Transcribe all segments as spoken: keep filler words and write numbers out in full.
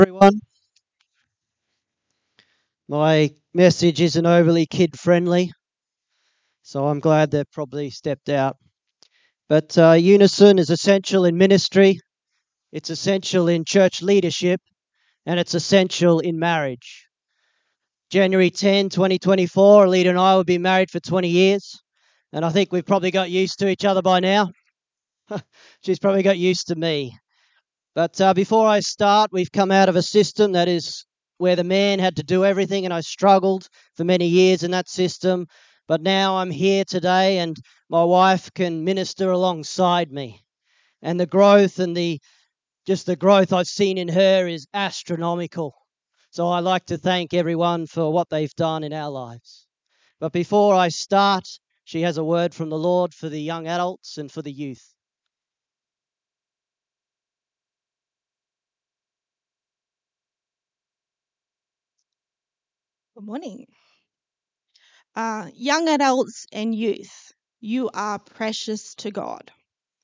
Everyone. My message isn't overly kid friendly, so I'm glad they've probably stepped out. But uh, unison is essential in ministry, it's essential in church leadership, and it's essential in marriage. January tenth, twenty twenty-four, Alita and I will be married for twenty years, and I think we've probably got used to each other by now. She's probably got used to me. But uh, before I start, we've come out of a system that is where the man had to do everything, and I struggled for many years in that system. But now I'm here today, and my wife can minister alongside me. And the growth and the just the growth I've seen in her is astronomical. So I like to thank everyone for what they've done in our lives. But before I start, she has a word from the Lord for the young adults and for the youth. Good morning. Uh, young adults and youth, you are precious to God.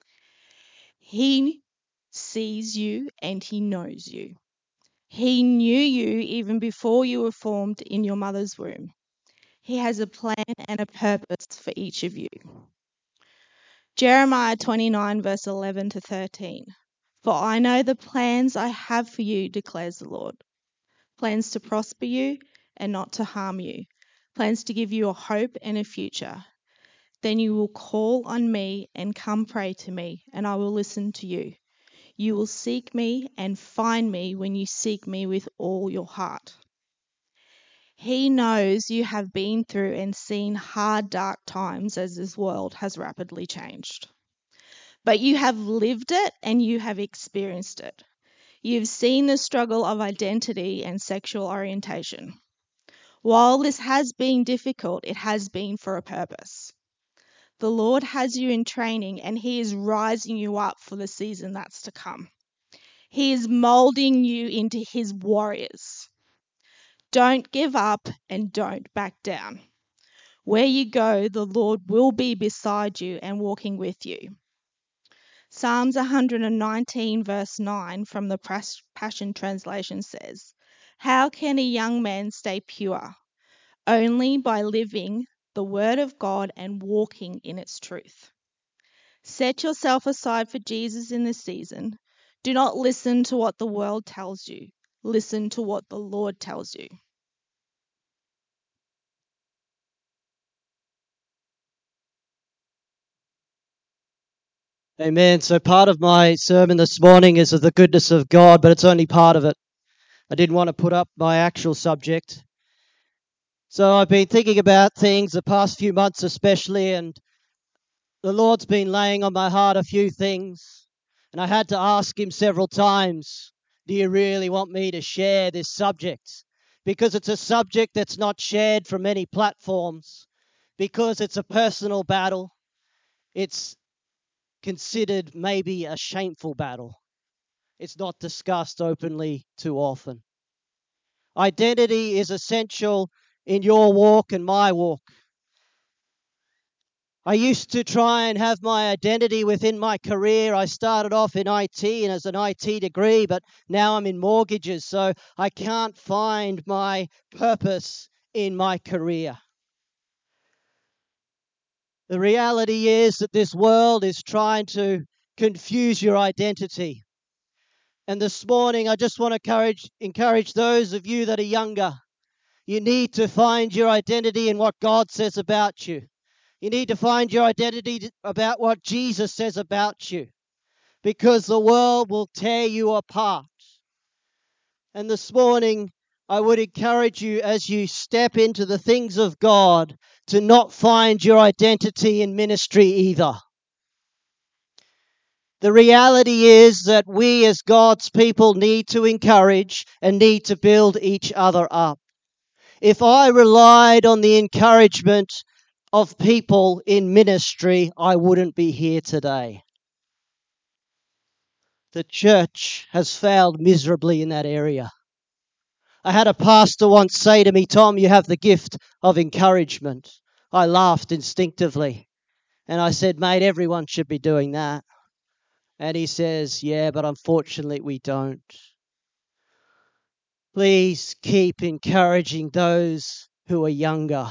He sees you and He knows you. He knew you even before you were formed in your mother's womb. He has a plan and a purpose for each of you. Jeremiah twenty-nine, verse eleven to thirteen. For I know the plans I have for you, declares the Lord. Plans to prosper you and not to harm you. Plans to give you a hope and a future. Then you will call on me and come pray to me, and I will listen to you. You will seek me and find me when you seek me with all your heart. He knows you have been through and seen hard, dark times as this world has rapidly changed. But you have lived it and you have experienced it. You've seen the struggle of identity and sexual orientation. While this has been difficult, it has been for a purpose. The Lord has you in training and He is rising you up for the season that's to come. He is molding you into His warriors. Don't give up and don't back down. Where you go, the Lord will be beside you and walking with you. Psalms one nineteen, verse nine from the Passion Translation says, How can a young man stay pure? Only by living the Word of God and walking in its truth. Set yourself aside for Jesus in this season. Do not listen to what the world tells you. Listen to what the Lord tells you. Amen. So part of my sermon this morning is of the goodness of God, but it's only part of it. I didn't want to put up my actual subject. So I've been thinking about things the past few months especially, and the Lord's been laying on my heart a few things. And I had to ask Him several times, do you really want me to share this subject? Because it's a subject that's not shared from many platforms, because it's a personal battle. It's considered maybe a shameful battle. It's not discussed openly too often. Identity is essential in your walk and my walk. I used to try and have my identity within my career. I started off in I T and as an I T degree, but now I'm in mortgages, so I can't find my purpose in my career. The reality is that this world is trying to confuse your identity. And this morning, I just want to encourage, encourage those of you that are younger. You need to find your identity in what God says about you. You need to find your identity about what Jesus says about you, because the world will tear you apart. And this morning, I would encourage you as you step into the things of God to not find your identity in ministry either. The reality is that we as God's people need to encourage and need to build each other up. If I relied on the encouragement of people in ministry, I wouldn't be here today. The church has failed miserably in that area. I had a pastor once say to me, Tom, you have the gift of encouragement. I laughed instinctively and I said, mate, everyone should be doing that. And he says, yeah, but unfortunately we don't. please keep encouraging those who are younger.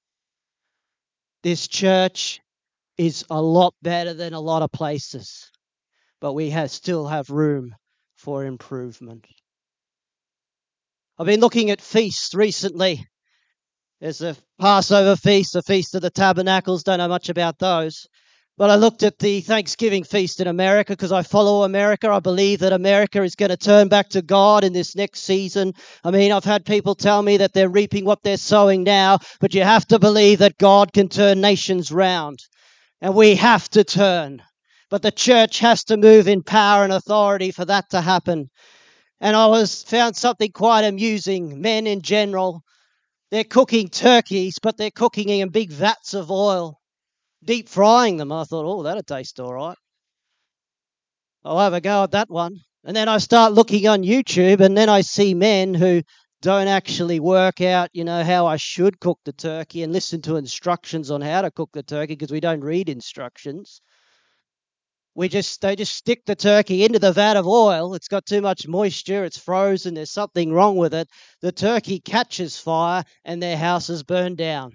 This church is a lot better than a lot of places, but we have, still have room for improvement. I've been looking at feasts recently. There's a Passover feast, a Feast of the Tabernacles. Don't know much about those. But I looked at the Thanksgiving feast in America because I follow America. I believe that America is going to turn back to God in this next season. I mean, I've had people tell me that they're reaping what they're sowing now, but you have to believe that God can turn nations round. And we have to turn. But the church has to move in power and authority for that to happen. And I was found something quite amusing. Men in general, they're cooking turkeys, but they're cooking in big vats of oil, deep frying them. I thought, oh, that'll taste all right. I'll have a go at that one. And then I start looking on YouTube, and then I see men who don't actually work out, you know, how I should cook the turkey and listen to instructions on how to cook the turkey because we don't read instructions. We just they just stick the turkey into the vat of oil. It's got too much moisture. It's frozen. There's something wrong with it. The turkey catches fire, and their house is burned down.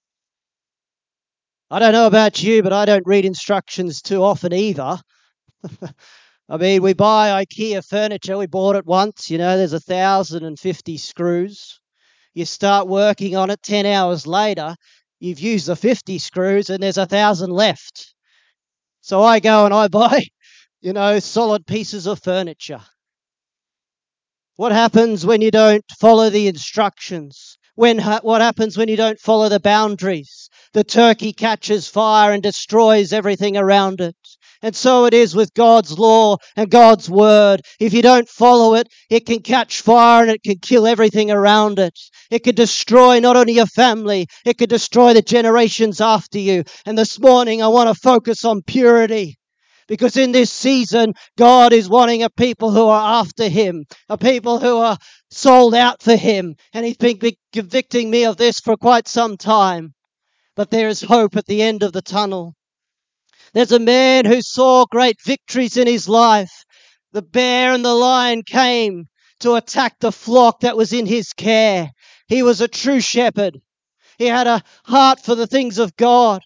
I don't know about you, but I don't read instructions too often either. I mean, we buy IKEA furniture. We bought it once. You know, there's a thousand and fifty screws. You start working on it. Ten hours later, you've used the fifty screws, and there's a thousand left. So I go and I buy, you know, solid pieces of furniture. What happens when you don't follow the instructions? When ha- what happens when you don't follow the boundaries? The turkey catches fire and destroys everything around it. And so it is with God's law and God's word. If you don't follow it, it can catch fire and it can kill everything around it. It could destroy not only your family, it could destroy the generations after you. And this morning I want to focus on purity. Because in this season, God is wanting a people who are after Him, a people who are sold out for Him. And He's been convicting me of this for quite some time. But there is hope at the end of the tunnel. There's a man who saw great victories in his life. The bear and the lion came to attack the flock that was in his care. He was a true shepherd. He had a heart for the things of God.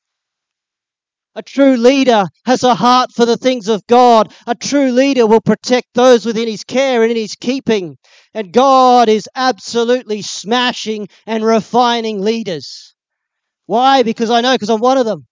A true leader has a heart for the things of God. A true leader will protect those within his care and in his keeping. And God is absolutely smashing and refining leaders. Why? Because I know, because I'm one of them.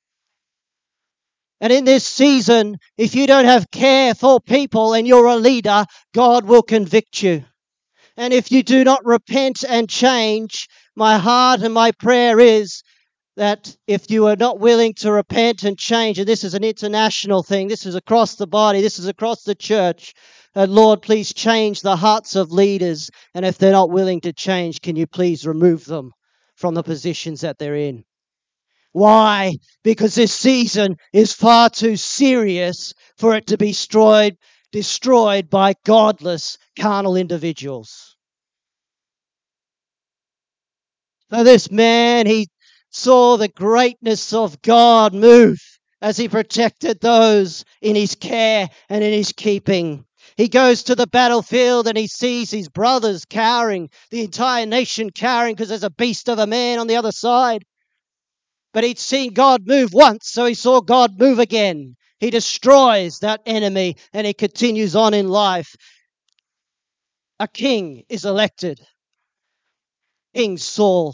And in this season, if you don't have care for people and you're a leader, God will convict you. And if you do not repent and change, my heart and my prayer is that if you are not willing to repent and change, and this is an international thing, this is across the body, this is across the church, uh, Lord, please change the hearts of leaders. And if they're not willing to change, can you please remove them from the positions that they're in? Why? Because this season is far too serious for it to be destroyed, destroyed by godless, carnal individuals. So this man, he saw the greatness of God move as he protected those in his care and in his keeping. He goes to the battlefield and he sees his brothers cowering, the entire nation cowering because there's a beast of a man on the other side. But he'd seen God move once, so he saw God move again. He destroys that enemy and he continues on in life. A king is elected. King Saul.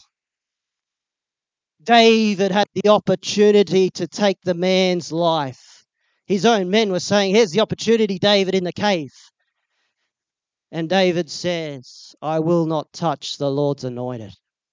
David had the opportunity to take the man's life. His own men were saying, here's the opportunity, David, in the cave. And David says, I will not touch the Lord's anointed.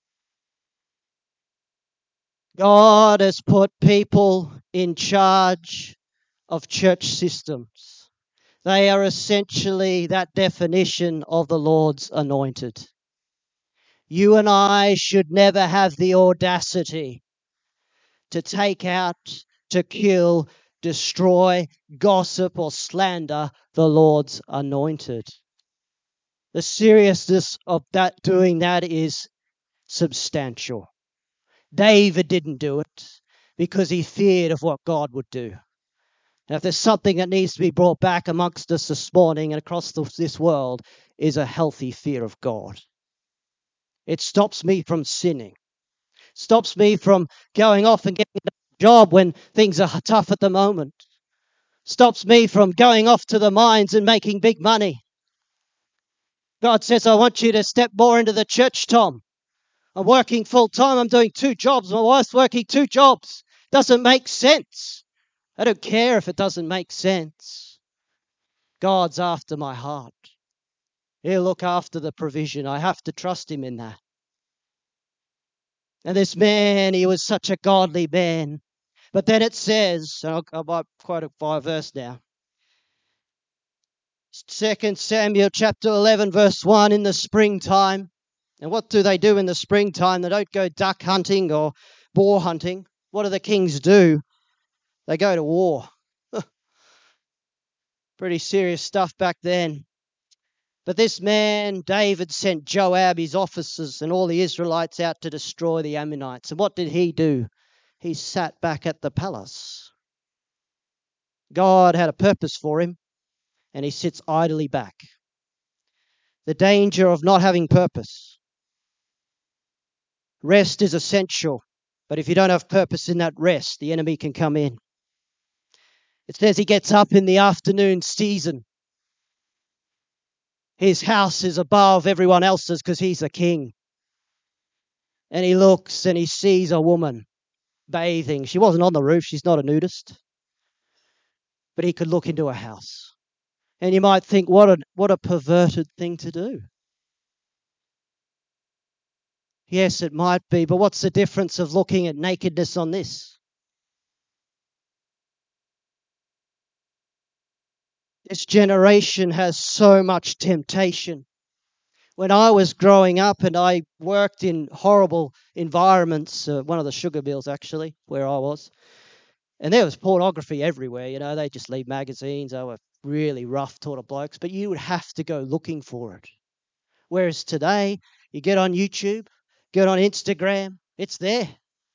God has put people in charge of church systems. They are essentially that definition of the Lord's anointed. You and I should never have the audacity to take out, to kill, destroy, gossip, or slander the Lord's anointed. The seriousness of that doing that is substantial. David didn't do it because he feared of what God would do. And if there's something that needs to be brought back amongst us this morning and across this world, is a healthy fear of God. It stops me from sinning. Stops me from going off and getting a job when things are tough at the moment. Stops me from going off to the mines and making big money. God says, I want you to step more into the church, Tom. I'm working full time. I'm doing two jobs. My wife's working two jobs. Doesn't make sense. I don't care if it doesn't make sense. God's after my heart. He'll look after the provision. I have to trust him in that. And this man, he was such a godly man. But then it says, and I might quote a verse now. Second Samuel chapter eleven, verse one, in the springtime. And what do they do in the springtime? They don't go duck hunting or boar hunting. What do the kings do? They go to war. Pretty serious stuff back then. But this man, David, sent Joab, his officers, and all the Israelites out to destroy the Ammonites. And what did he do? He sat back at the palace. God had a purpose for him, and he sits idly back. The danger of not having purpose. Rest is essential, but if you don't have purpose in that rest, the enemy can come in. It says he gets up in the afternoon season. His house is above everyone else's because he's a king. And he looks and he sees a woman bathing. She wasn't on the roof. She's not a nudist. But he could look into a house. And you might think, what a, what a perverted thing to do. Yes, it might be. But what's the difference of looking at nakedness on this? This generation has so much temptation. When I was growing up and I worked in horrible environments, uh, one of the sugar mills actually, where I was, and there was pornography everywhere, you know, they just leave magazines, they were really rough sort of blokes, but you would have to go looking for it. Whereas today, you get on YouTube, get on Instagram, it's there.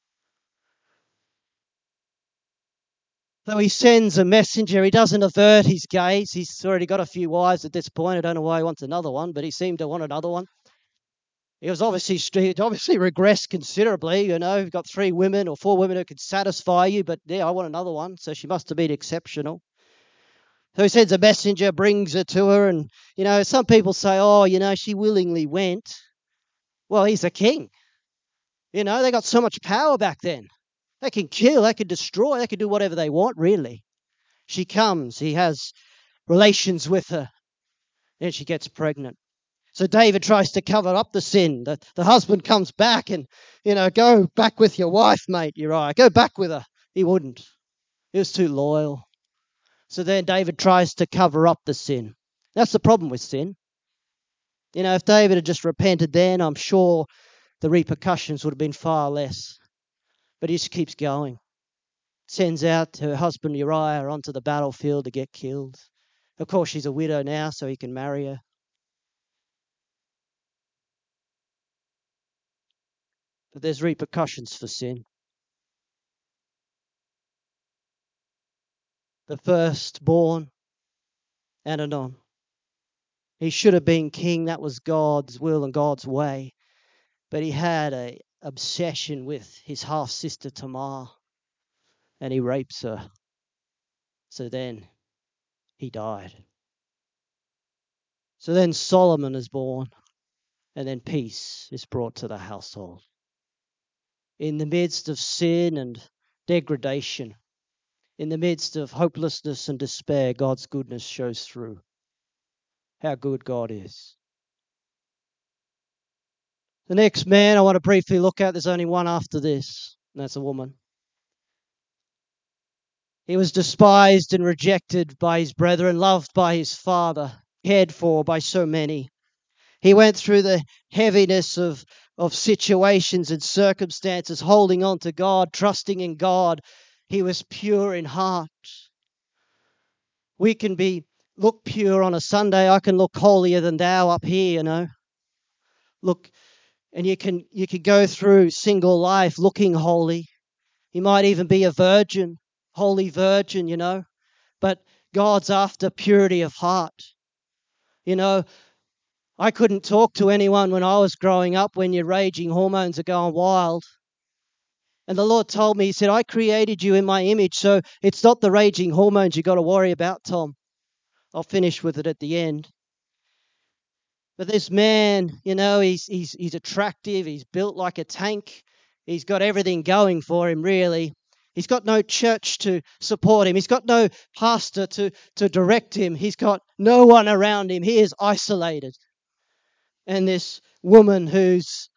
So he sends a messenger, he doesn't avert his gaze, he's already got a few wives at this point, I don't know why he wants another one, but he seemed to want another one. He was obviously he obviously regressed considerably. You know, you've got three women or four women who could satisfy you, but yeah, I want another one. So she must have been exceptional. So he sends a messenger, brings her to her, and you know, some people say, "Oh, you know, she willingly went." Well, he's a king. You know, they got so much power back then. They can kill, they can destroy, they can do whatever they want. Really, she comes. He has relations with her, and she gets pregnant. So David tries to cover up the sin. The, the husband comes back and, you know, go back with your wife, mate, Uriah. Go back with her. He wouldn't. He was too loyal. So then David tries to cover up the sin. That's the problem with sin. You know, if David had just repented then, I'm sure the repercussions would have been far less. But he just keeps going. Sends out her husband Uriah onto the battlefield to get killed. Of course, she's a widow now, so he can marry her. But there's repercussions for sin. The firstborn, Ananon. He should have been king. That was God's will and God's way. But he had a obsession with his half-sister Tamar, and he rapes her. So then he died. So then Solomon is born, and then peace is brought to the household. In the midst of sin and degradation, in the midst of hopelessness and despair, God's goodness shows through. How good God is. The next man I want to briefly look at, there's only one after this, and that's a woman. He was despised and rejected by his brethren, loved by his father, cared for by so many. He went through the heaviness of, of situations and circumstances, holding on to God, trusting in God. He was pure in heart. We can be look pure on a Sunday. I can look holier than thou up here, you know. Look, and you can you can go through single life looking holy. You might even be a virgin, holy virgin, you know. But God's after purity of heart. You know, I couldn't talk to anyone when I was growing up when your raging hormones are going wild. And the Lord told me, He said, I created you in my image, so it's not the raging hormones you got to worry about, Tom. I'll finish with it at the end. But this man, you know, he's he's he's attractive, he's built like a tank, he's got everything going for him, really. He's got no church to support him. He's got no pastor to, to direct him. He's got no one around him. He is isolated. And this woman who's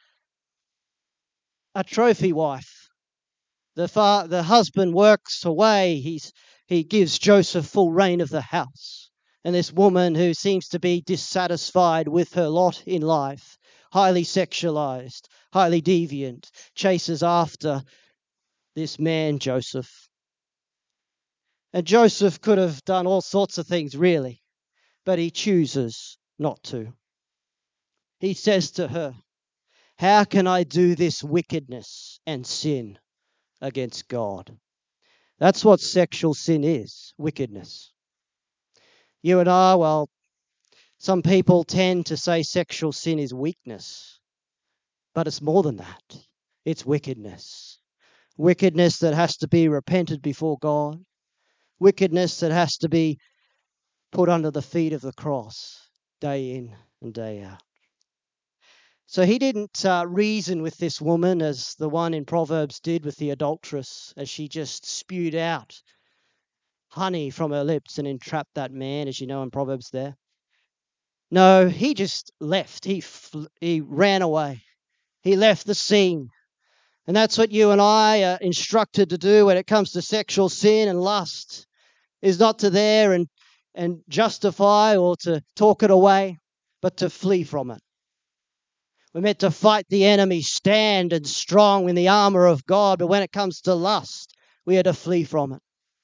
a trophy wife, the fa- the husband works away. He's he gives Joseph full reign of the house. And this woman who seems to be dissatisfied with her lot in life, highly sexualized, highly deviant, chases after this man, Joseph. And Joseph could have done all sorts of things, really, but he chooses not to. He says to her, how can I do this wickedness and sin against God? That's what sexual sin is, wickedness. You and I, well, some people tend to say sexual sin is weakness, but it's more than that. It's wickedness. Wickedness that has to be repented before God. Wickedness that has to be put under the feet of the cross day in and day out. So he didn't uh, reason with this woman as the one in Proverbs did with the adulteress, as she just spewed out honey from her lips and entrapped that man, as you know in Proverbs there. No, he just left. He fl- he ran away. He left the scene. And that's what you and I are instructed to do when it comes to sexual sin and lust, is not to there and, and justify or to talk it away, but to flee from it. We're meant to fight the enemy, stand and strong in the armor of God, but when it comes to lust, we are to flee from it.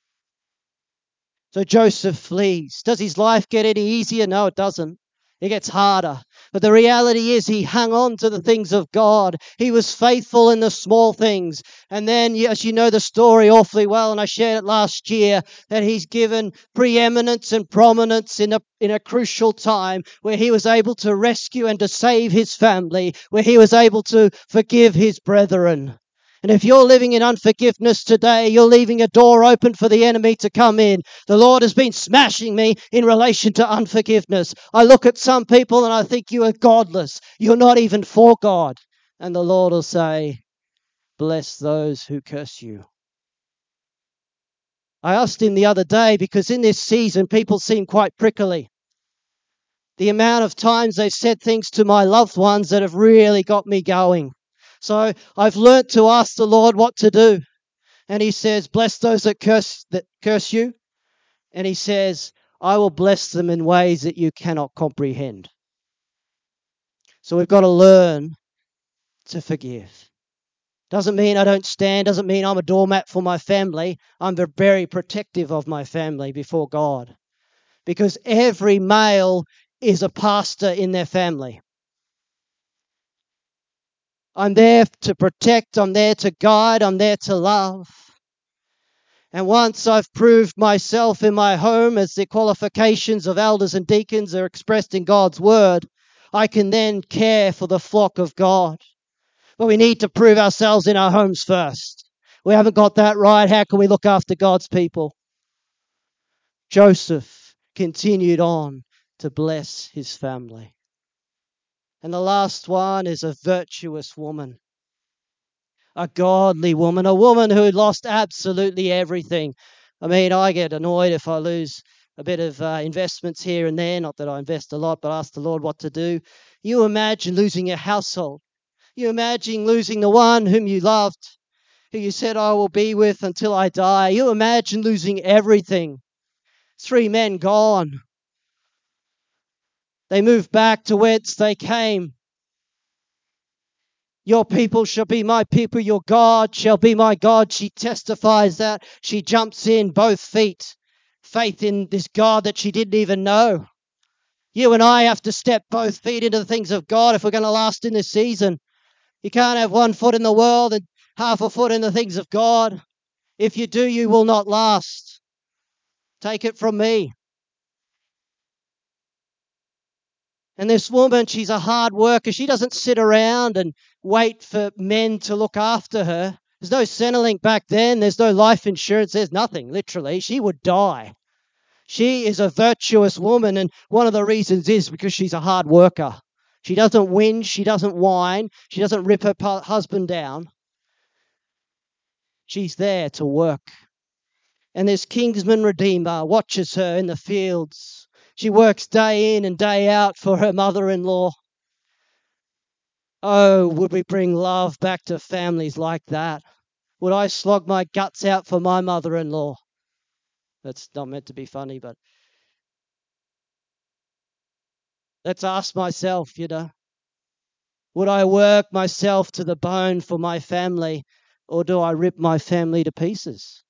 So Joseph flees. Does his life get any easier? No, it doesn't. It gets harder. But the reality is he hung on to the things of God. He was faithful in the small things. And then, as you know the story awfully well, and I shared it last year, that he's given preeminence and prominence in a, in a crucial time where he was able to rescue and to save his family, where he was able to forgive his brethren. And if you're living in unforgiveness today, you're leaving a door open for the enemy to come in. The Lord has been smashing me in relation to unforgiveness. I look at some people and I think you are godless. You're not even for God. And the Lord will say, bless those who curse you. I asked him the other day, because in this season people seem quite prickly. The amount of times they've said things to my loved ones that have really got me going. So I've learnt to ask the Lord what to do. And he says, bless those that curse that curse you. And he says, I will bless them in ways that you cannot comprehend. So we've got to learn to forgive. Doesn't mean I don't stand, doesn't mean I'm a doormat for my family. I'm very protective of my family before God. Because every male is a pastor in their family. I'm there to protect, I'm there to guide, I'm there to love. And once I've proved myself in my home as the qualifications of elders and deacons are expressed in God's word, I can then care for the flock of God. But we need to prove ourselves in our homes first. We haven't got that right. How can we look after God's people? Joseph continued on to bless his family. And the last one is a virtuous woman. A godly woman, a woman who lost absolutely everything. I mean, I get annoyed if I lose a bit of uh, investments here and there. Not that I invest a lot, but ask the Lord what to do. You imagine losing your household. You imagine losing the one whom you loved, who you said, I will be with until I die. You imagine losing everything. Three men gone. They moved back to whence they came. Your people shall be my people. Your God shall be my God. She testifies that. She jumps in both feet. Faith in this God that she didn't even know. You and I have to step both feet into the things of God if we're going to last in this season. You can't have one foot in the world and half a foot in the things of God. If you do, you will not last. Take it from me. And this woman, she's a hard worker. She doesn't sit around and wait for men to look after her. There's no Centrelink back then. There's no life insurance. There's nothing, literally. She would die. She is a virtuous woman, and one of the reasons is because she's a hard worker. She doesn't whinge. She doesn't whine. She doesn't rip her pu- husband down. She's there to work. And this kinsman redeemer watches her in the fields. She works day in and day out for her mother-in-law. Oh, would we bring love back to families like that? Would I slog my guts out for my mother-in-law? That's not meant to be funny, but let's ask myself, you know, would I work myself to the bone for my family, or do I rip my family to pieces?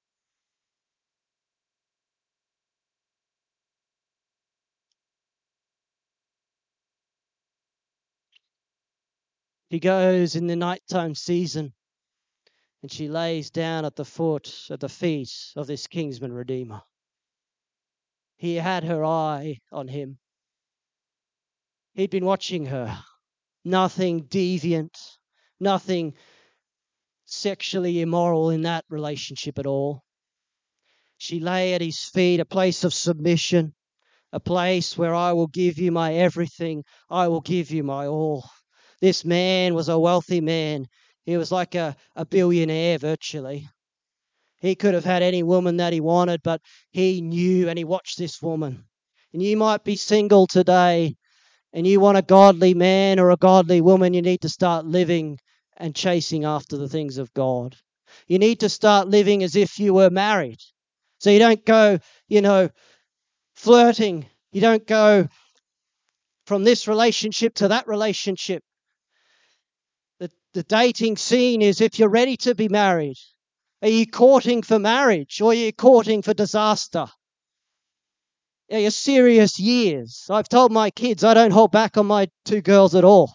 She goes in the nighttime season and she lays down at the foot, at the feet of this kinsman redeemer. He had her eye on him. He'd been watching her. Nothing deviant, nothing sexually immoral in that relationship at all. She lay at his feet, a place of submission, a place where I will give you my everything, I will give you my all. This man was a wealthy man. He was like a, a billionaire virtually. He could have had any woman that he wanted, but he knew and he watched this woman. And you might be single today and you want a godly man or a godly woman, you need to start living and chasing after the things of God. You need to start living as if you were married. So you don't go, you know, flirting. You don't go from this relationship to that relationship. The, the dating scene is if you're ready to be married. Are you courting for marriage or are you courting for disaster? Are you serious years? I've told my kids I don't hold back on my two girls at all.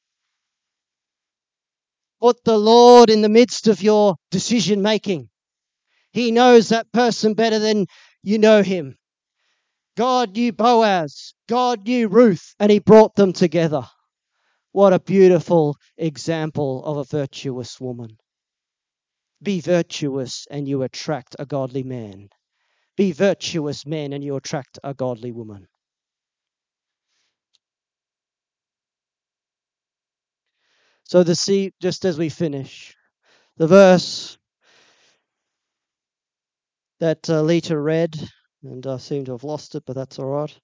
Put the Lord in the midst of your decision making. He knows that person better than you know him. God knew Boaz, God knew Ruth, and he brought them together. What a beautiful example of a virtuous woman. Be virtuous and you attract a godly man. Be virtuous men and you attract a godly woman. So the see, just as we finish, the verse that uh, Lita read, and I seem to have lost it, but that's all right.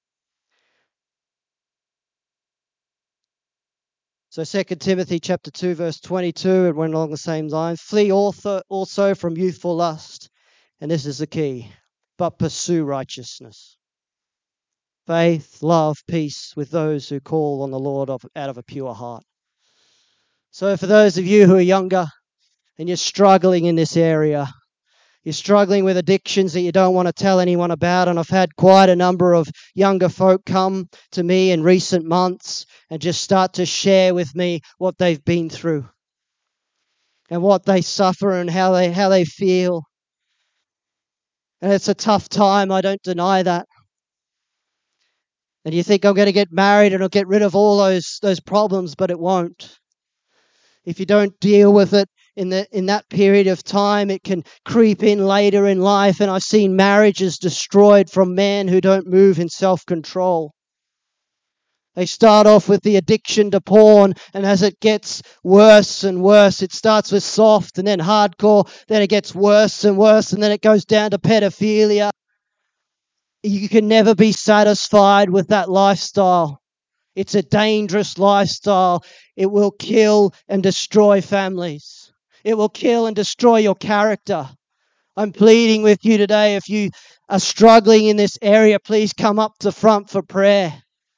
So Second Timothy chapter two, verse twenty-two, it went along the same line. Flee also, also from youthful lust, and this is the key, but pursue righteousness. Faith, love, peace with those who call on the Lord of, out of a pure heart. So for those of you who are younger and you're struggling in this area, you're struggling with addictions that you don't want to tell anyone about, and I've had quite a number of younger folk come to me in recent months and just start to share with me what they've been through and what they suffer and how they how they feel. And it's a tough time, I don't deny that. And you think I'm going to get married and I'll get rid of all those those problems, but it won't. If you don't deal with it in the in that period of time, it can creep in later in life. And I've seen marriages destroyed from men who don't move in self-control. They start off with the addiction to porn, and as it gets worse and worse, it starts with soft and then hardcore, then it gets worse and worse, and then it goes down to pedophilia. You can never be satisfied with that lifestyle. It's a dangerous lifestyle. It will kill and destroy families. It will kill and destroy your character. I'm pleading with you today, if you are struggling in this area, please come up to front for prayer.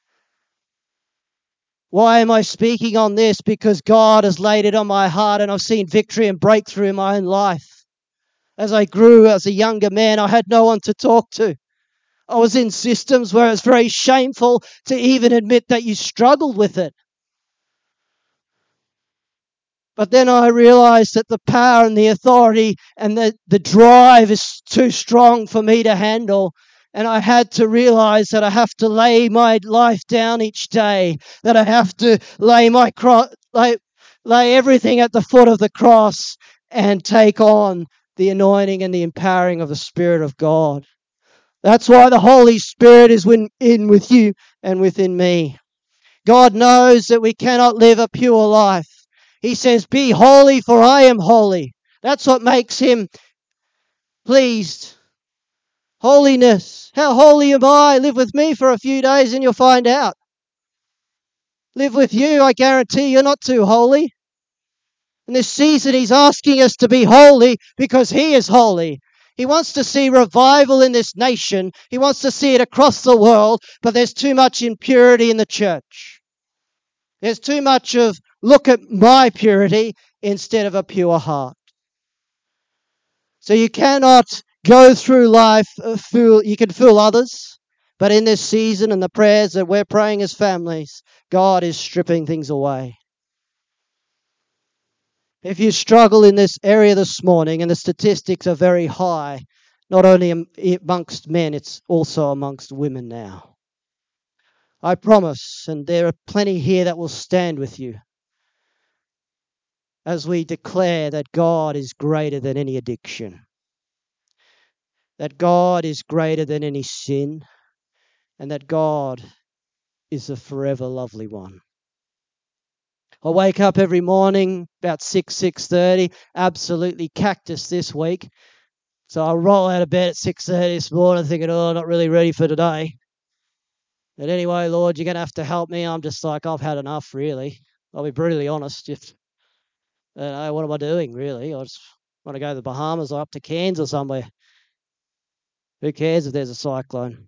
Why am I speaking on this? Because God has laid it on my heart and I've seen victory and breakthrough in my own life. As I grew as a younger man, I had no one to talk to. I was in systems where it's very shameful to even admit that you struggled with it. But then I realized that the power and the authority and the, the drive is too strong for me to handle. And I had to realize that I have to lay my life down each day, that I have to lay my cro- lay, lay everything at the foot of the cross and take on the anointing and the empowering of the Spirit of God. That's why the Holy Spirit is in, in with you and within me. God knows that we cannot live a pure life. He says, be holy for I am holy. That's what makes him pleased. Holiness. How holy am I? Live with me for a few days and you'll find out. Live with you, I guarantee you're not too holy. In this season, he's asking us to be holy because he is holy. He wants to see revival in this nation. He wants to see it across the world, but there's too much impurity in the church. There's too much of, look at my purity instead of a pure heart. So you cannot go through life, uh, fool, you can fool others, but in this season and the prayers that we're praying as families, God is stripping things away. If you struggle in this area this morning, and the statistics are very high, not only amongst men, it's also amongst women now. I promise, and there are plenty here that will stand with you, as we declare that God is greater than any addiction, that God is greater than any sin, and that God is the forever lovely one. I wake up every morning about six, six thirty, absolutely cactus this week. So I roll out of bed at six thirty this morning thinking, oh, I'm not really ready for today. But anyway, Lord, you're going to have to help me. I'm just like, I've had enough, really. I'll be brutally honest. If, uh, what am I doing, really? I just want to go to the Bahamas or up to Cairns or somewhere. Who cares if there's a cyclone?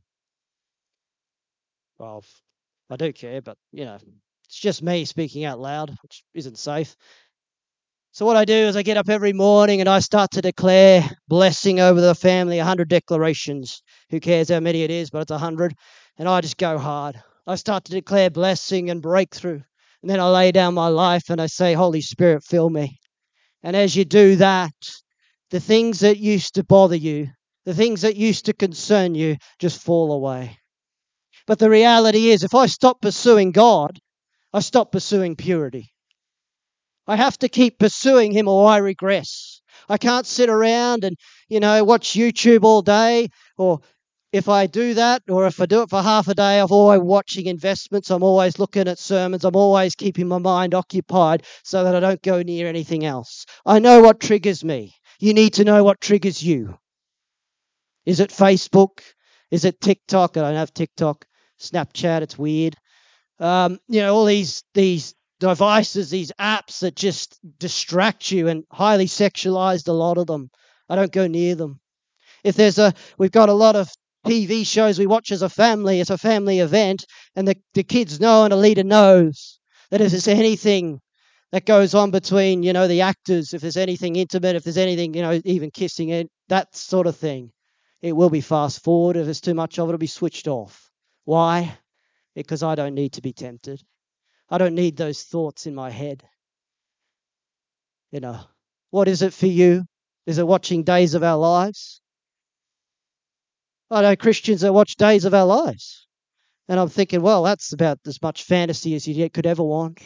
Well, I do care, but, you know, it's just me speaking out loud, which isn't safe. So what I do is I get up every morning and I start to declare blessing over the family, one hundred declarations. Who cares how many it is, but it's one hundred. And I just go hard. I start to declare blessing and breakthrough. And then I lay down my life and I say, Holy Spirit, fill me. And as you do that, the things that used to bother you, the things that used to concern you, just fall away. But the reality is, if I stop pursuing God, I stop pursuing purity. I have to keep pursuing him or I regress. I can't sit around and, you know, watch YouTube all day, or if I do that, or if I do it for half a day, I'm always watching investments, I'm always looking at sermons, I'm always keeping my mind occupied so that I don't go near anything else. I know what triggers me. You need to know what triggers you. Is it Facebook? Is it TikTok? I don't have TikTok. Snapchat, it's weird. Um, you know, all these these devices, these apps that just distract you, and highly sexualized, a lot of them. I don't go near them. If there's a, we've got a lot of T V shows we watch as a family, it's a family event, and the, the kids know and the leader knows that if there's anything that goes on between, you know, the actors, if there's anything intimate, if there's anything, you know, even kissing, it, that sort of thing, it will be fast forward. If there's too much of it, it'll be switched off. Why? Because I don't need to be tempted. I don't need those thoughts in my head. You know, what is it for you? Is it watching Days of Our Lives? I know Christians that watch Days of Our Lives. And I'm thinking, well, that's about as much fantasy as you could ever want.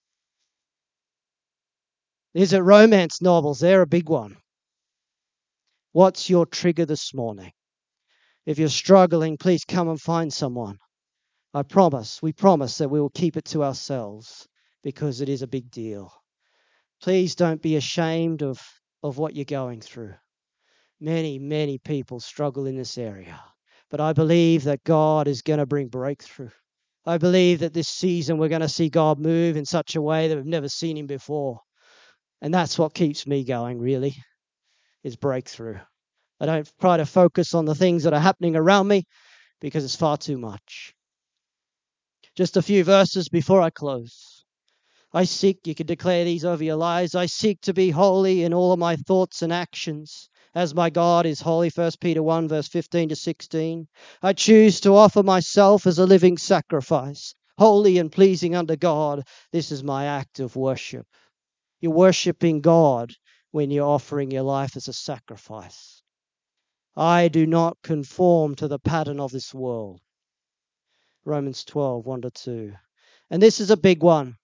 Is it romance novels? They're a big one. What's your trigger this morning? If you're struggling, please come and find someone. I promise, we promise that we will keep it to ourselves because it is a big deal. Please don't be ashamed of, of what you're going through. Many, many people struggle in this area. But I believe that God is going to bring breakthrough. I believe that this season we're going to see God move in such a way that we've never seen him before. And that's what keeps me going, really, is breakthrough. I don't try to focus on the things that are happening around me because it's far too much. Just a few verses before I close. I seek, you can declare these over your lives, I seek to be holy in all of my thoughts and actions, as my God is holy. First Peter one, verse fifteen to sixteen. I choose to offer myself as a living sacrifice, holy and pleasing unto God. This is my act of worship. You're worshiping God when you're offering your life as a sacrifice. I do not conform to the pattern of this world. Romans twelve, one to two. And this is a big one.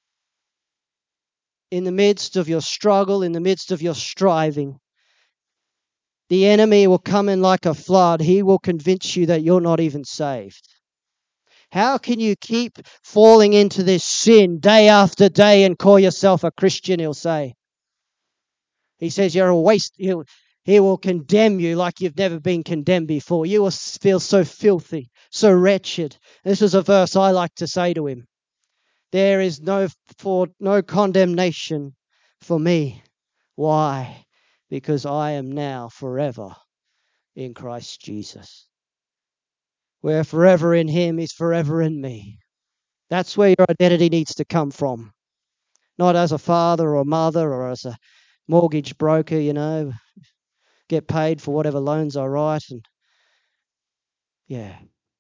In the midst of your struggle, in the midst of your striving, the enemy will come in like a flood. He will convince you that you're not even saved. How can you keep falling into this sin day after day and call yourself a Christian, he'll say. He says you're a waste. He'll, he will condemn you like you've never been condemned before. You will feel so filthy, so wretched. This is a verse I like to say to him. There is no for no condemnation for me. Why? Because I am now forever in Christ Jesus. Where forever in him is forever in me. That's where your identity needs to come from. Not as a father or mother or as a mortgage broker, you know, get paid for whatever loans I write. And yeah,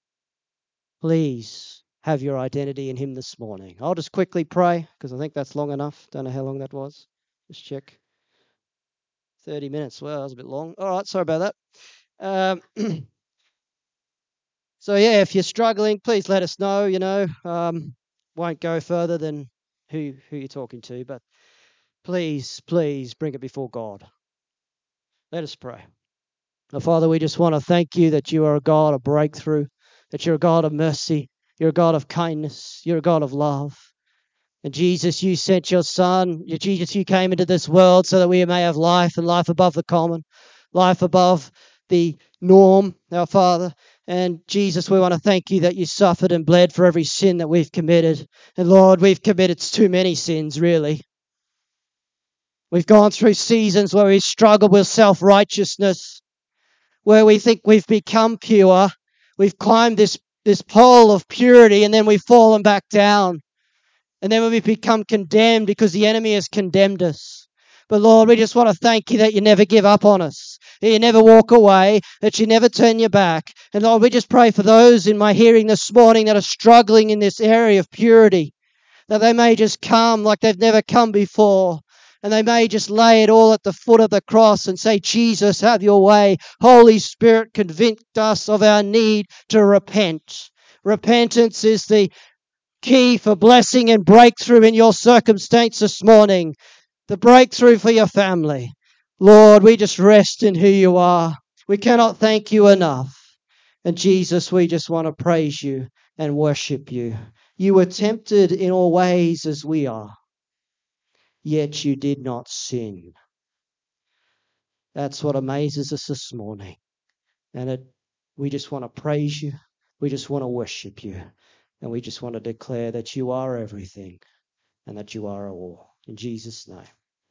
please have your identity in him this morning. I'll just quickly pray because I think that's long enough. Don't know how long that was. Just check. thirty minutes. Well, that was a bit long. All right, sorry about that. Um, so yeah, if you're struggling, please let us know. You know, um, won't go further than who who you're talking to, but please, please bring it before God. Let us pray. Now, Father, we just want to thank you that you are a God of breakthrough, that you're a God of mercy, you're a God of kindness, you're a God of love. And Jesus, you sent your Son. Jesus, you came into this world so that we may have life and life above the common, life above the norm, our Father. And Jesus, we want to thank you that you suffered and bled for every sin that we've committed. And Lord, we've committed too many sins, really. We've gone through seasons where we struggled with self-righteousness, where we think we've become pure. We've climbed this, this pole of purity, and then we've fallen back down. And then we become condemned because the enemy has condemned us. But Lord, we just want to thank you that you never give up on us, that you never walk away, that you never turn your back. And Lord, we just pray for those in my hearing this morning that are struggling in this area of purity, that they may just come like they've never come before. And they may just lay it all at the foot of the cross and say, Jesus, have your way. Holy Spirit, convict us of our need to repent. Repentance is the key for blessing and breakthrough in your circumstance this morning. The breakthrough for your family. Lord, we just rest in who you are. We cannot thank you enough. And Jesus, we just want to praise you and worship you. You were tempted in all ways as we are, yet you did not sin. That's what amazes us this morning. And it, we just want to praise you. We just want to worship you. And we just want to declare that you are everything and that you are all. In Jesus' name.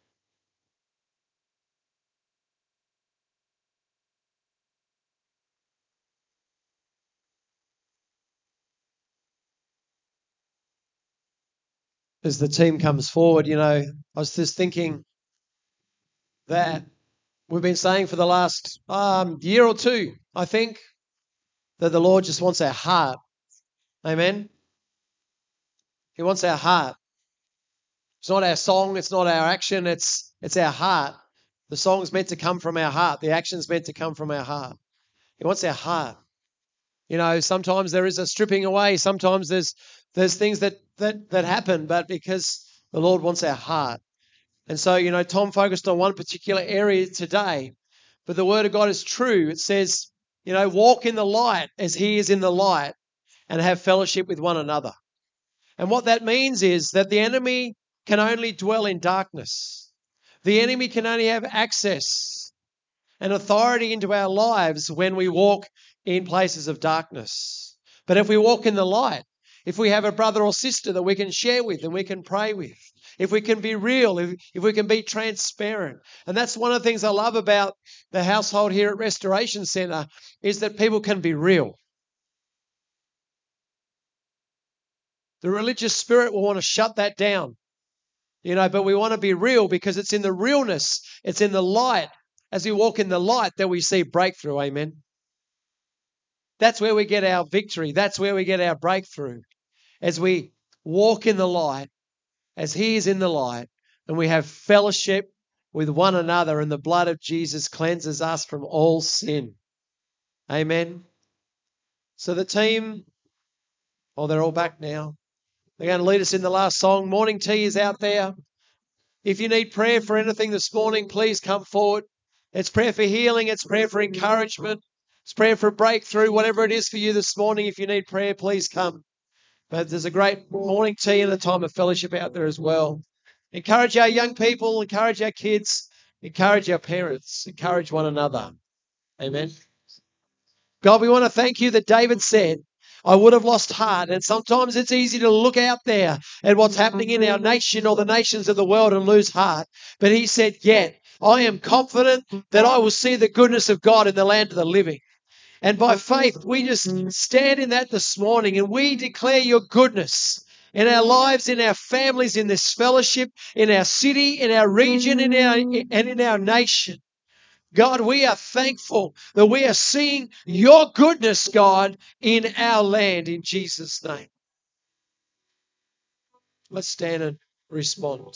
As the team comes forward, you know, I was just thinking that we've been saying for the last um, year or two, I think, that the Lord just wants our heart. Amen? He wants our heart. It's not our song, it's not our action, it's it's our heart. The song's meant to come from our heart. The action's meant to come from our heart. He wants our heart. You know, sometimes there is a stripping away. Sometimes there's there's things that that that happen, but because the Lord wants our heart. And so, you know, Tom focused on one particular area today, but the word of God is true. It says, you know, walk in the light as he is in the light and have fellowship with one another. And what that means is that the enemy can only dwell in darkness. The enemy can only have access and authority into our lives when we walk in places of darkness. But if we walk in the light, if we have a brother or sister that we can share with and we can pray with, if we can be real, if, if we can be transparent. And that's one of the things I love about the household here at Restoration Centre is that people can be real. The religious spirit will want to shut that down, you know, but we want to be real because it's in the realness, it's in the light. As we walk in the light that we see breakthrough, amen. That's where we get our victory. That's where we get our breakthrough. As we walk in the light, as he is in the light, and we have fellowship with one another, and the blood of Jesus cleanses us from all sin. Amen. So the team, oh, they're all back now. They're going to lead us in the last song. Morning tea is out there. If you need prayer for anything this morning, please come forward. It's prayer for healing. It's prayer for encouragement. It's prayer for a breakthrough. Whatever it is for you this morning, if you need prayer, please come. But there's a great morning tea and a time of fellowship out there as well. Encourage our young people. Encourage our kids. Encourage our parents. Encourage one another. Amen. God, we want to thank you that David said, I would have lost heart. And sometimes it's easy to look out there at what's happening in our nation or the nations of the world and lose heart. But he said, yet I am confident that I will see the goodness of God in the land of the living. And by faith, we just stand in that this morning and we declare your goodness in our lives, in our families, in this fellowship, in our city, in our region, in our, and in our nation. God, we are thankful that we are seeing your goodness, God, in our land in Jesus' name. Let's stand and respond.